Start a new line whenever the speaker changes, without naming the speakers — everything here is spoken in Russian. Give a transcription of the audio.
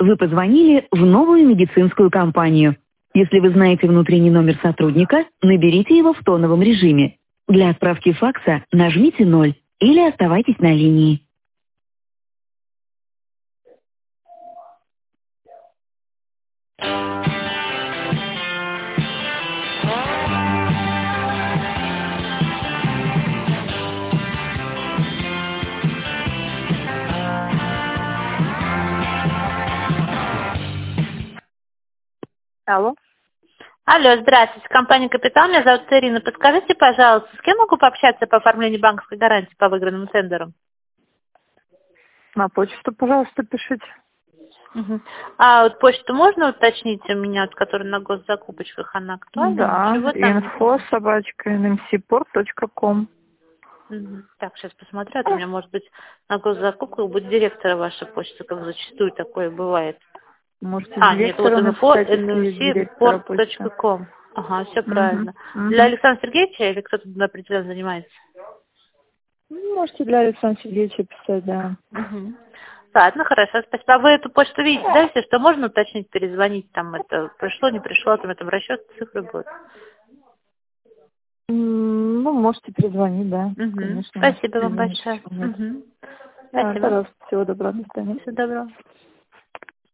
Вы позвонили в новую медицинскую компанию. Если вы знаете внутренний номер сотрудника, наберите его в тоновом режиме. Для отправки факса нажмите 0 или оставайтесь на линии.
Алло.
Алло, здравствуйте, компания «Капитал», меня зовут Ирина. Подскажите, пожалуйста, с кем могу пообщаться по оформлению банковской гарантии по выигранному тендеру?
На почту, пожалуйста, пишите.
Угу. А вот почту можно уточнить у меня, вот, которая на госзакупочках, она актуальна?
Да,
Чего там?
info@nmcport.com.
Так, сейчас посмотрю, а то у меня, может быть, на госзакупках будет директора ваша почта, как зачастую такое бывает.
Можете
Нет, вот
директора написать, если есть директора почта.
nmcport.com. Ага, все
Угу.
правильно. Для Александра Сергеевича или кто-то определенно занимается?
Можете для Александра Сергеевича писать, да.
Угу. Ладно, хорошо, спасибо. А вы эту почту видите, да, если что, можно уточнить, перезвонить, там это пришло, не пришло, там это в расчет цифры будет.
Ну, можете перезвонить, да. Конечно, можете
Спасибо вам
перезвонить.
большое.
Почему нет? Да,
Спасибо.
пожалуйста, всего доброго, до свидания.
Всего доброго.